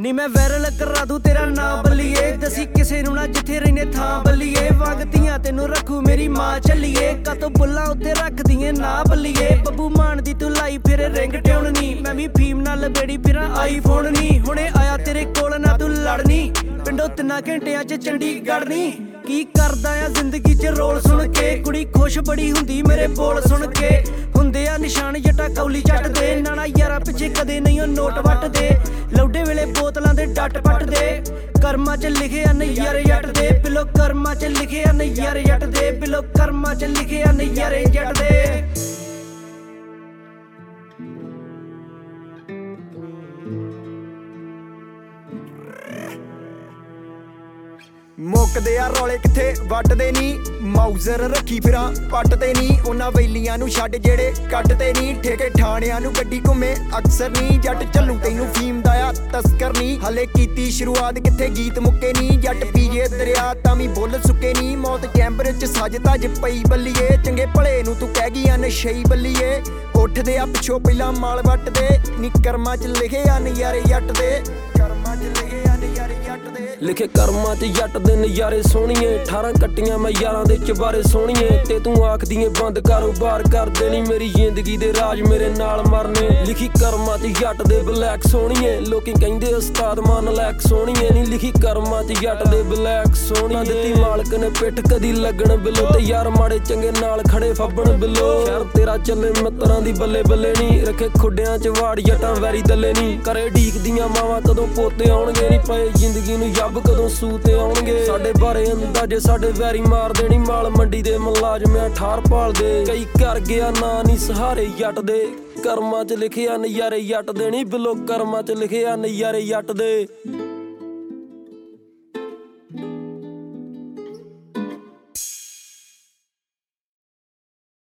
ਨੀ मैं वायरल करा दूं तेरा नां बल्लिए दसी किसे नूं ना जिथे रहने थां बल्लिए वगदियां तेनू रखू मेरी मां चलिए कातो बुल्ला उत्ते रख दिए ना बल्लिए बब्बू मान दी तू लाई फिर रिंग ट्यून नी मैं भी फीम नाल बेड़ी फिरां आईफोन नी हुणे आया तेरे कोल ना तू लड़नी पिंडों 3 घंटियां च चंडीगढ़ नी की करदा आ जिंदगी च रोल सुन के कुड़ी खुश बड़ी हुंदी मेरे बोल सुन के हुंदे आ निशान जट्टा कौली जट दे नाना यारा पिछे कदे नहीं नोट वट दे लौडे वेले बोतलां दे डट पट दे कर्मा च लिखे नैयारे जट दे पिलो कर्मा च लिखे नैयारे जट दे पिलो कर्मा च लिखे नैयारे जट दे ਮੁੱਕਦੇ ਆ ਰੌਲੇ ਕਿੱਥੇ ਵੱਟਦੇ ਨੀ ਮਾਊਜ਼ਰ ਰੱਖੀ ਫਿਰਾਂ ਪੱਟਦੇ ਨੀ ਉਹਨਾਂ ਵੈਲੀਆਂ ਨੂੰ ਛੱਡ ਜਿਹੜੇ ਕੱਟਦੇ ਨੀ ਠੇਕੇ ਠਾਣਿਆਂ ਨੂੰ ਗੱਡੀ ਘੁੰਮੇ ਅਕਸਰ ਨੀ ਜੱਟ ਚੱਲੂ ਤੈਨੂੰ ਫੀਮ ਦਾ ਆ ਤਸਕਰ ਨੀ ਹਲੇ ਕੀਤੀ ਸ਼ੁਰੂਆਤ ਕਿੱਥੇ ਗੀਤ ਮੁੱਕੇ ਨੀ ਜੱਟ ਪੀਏ ਦਰਿਆ ਤਾਂ ਵੀ ਬੁੱਲ ਸੁੱਕੇ ਨੀ ਮੌਤ ਚੈਂਬਰ ਚ ਸੱਜ ਤੱਜ ਪਈ ਬੱਲੀਏ ਚੰਗੇ ਭਲੇ ਨੂੰ ਤੂੰ ਕਹਿ ਗਈ ਆ ਨਸ਼ਈ ਬੱਲੀਏ ਉੱਠਦੇ ਆ ਪਿੱਛੋਂ ਪਹਿਲਾਂ ਮਾਲ ਵੱਟਦੇ ਨੀ ਕਰਮਾਂ ਚ ਲਿਖੇ ਆ ਨਜ਼ਾਰੇ ਜੱਟ ਦੇ ਕਰਮਾਂ ਚ ਲਿਖੇ ਆ ਨਜ਼ਾਰੇ ਜੱਟ ਦੇ ਲਿਖੇ ਕਰਮਾਂ ਚ ਜੱਟ ਦੇ ਨਜ਼ਾਰੇ ਸੋਹਣੀਏ 18 ਕੱਟੀਆਂ ਮੈਂ ਯਾਰਾਂ ਦੇ ਚਬਾਰੇ ਸੋਹਣੀਏ ਤੇ ਤੂੰ ਆਖਦੀ ਏ ਬੰਦ ਕਾਰੋਬਾਰ ਕਰ ਦੇਣੀ ਮੇਰੀ ਜ਼ਿੰਦਗੀ ਦੇ ਰਾਜ ਮੇਰੇ ਨਾਲ ਮਰਨੇ ਲਿਖੀ ਕਰਮਾਂ ਚ ਜੱਟ ਦੇ ਬਲੈਕ ਸੋਹਣੀਏ ਲੋਕੀ ਕਹਿੰਦੇ ਉਸਤਾਦ ਮਨ ਲੈਕ ਸੋਹਣੀਏ ਨਹੀਂ ਲਿਖੀ ਕਰਮਾਂ ਚ ਜੱਟ ਦੇ ਬਲੈਕ ਸੋਹਣੀਏ ਦਿੱਤੀ ਮਾਲਕ ਨੇ ਪਿੱਠ ਕਦੀ ਲੱਗਣ ਬਿੱਲੋ ਤੇ ਯਾਰ ਮਾੜੇ ਚੰਗੇ ਨਾਲ ਖੜੇ ਫੱਬਣ ਬਿੱਲੋ ਸ਼ਹਿਰ ਤੇਰਾ ਚੱਲੇ ਮਿੱਤਰਾਂ ਦੀ ਬੱਲੇ ਬੱਲੇ ਨਹੀਂ ਰੱਖੇ ਖੁੱਡਿਆਂ ਚ ਵਾੜ ਜੱਟਾਂ ਵੈਰੀ ਦੱਲੇ ਨਹੀਂ ਕਰੇ ਢੀਕਦੀਆਂ ਮਾਵਾਂ ਕਦੋਂ ਪੋਤੇ ਆਉਣਗੇ ਨਹੀਂ ਪਏ ਜ਼ਿੰਦਗੀ ਨੂੰ ਜੱਬ ਕਦੋਂ ਸੂਤੇ ਆਉਣਗੇ ਸਾਡੇ ਬਾਰੇ ਅੰਦਾਜ਼ੇ ਸਾਡੇ ਵੈਰੀ ਮਾਰ ਦੇਣੀ ਮਾਲ ਮੰਡੀ ਦੇ ਮੁਲਾਜ਼ਮ ਠਾਰ ਭਾਲਦੇ ਕਈ ਕਰ ਗਿਆ ਨਾ ਨਹੀਂ ਸਹਾਰੇ ਜੱਟ ਦੇ ਕਰਮਾਂ ਚ ਲਿਖਿਆ ਨਜ਼ਾਰੇ ਜੱਟ ਦੇ ਨਹੀਂ ਬਿਲੋ ਕਰਮਾਂ ਚ ਲਿਖਿਆ ਨਜ਼ਾਰੇ ਜੱਟ ਦੇ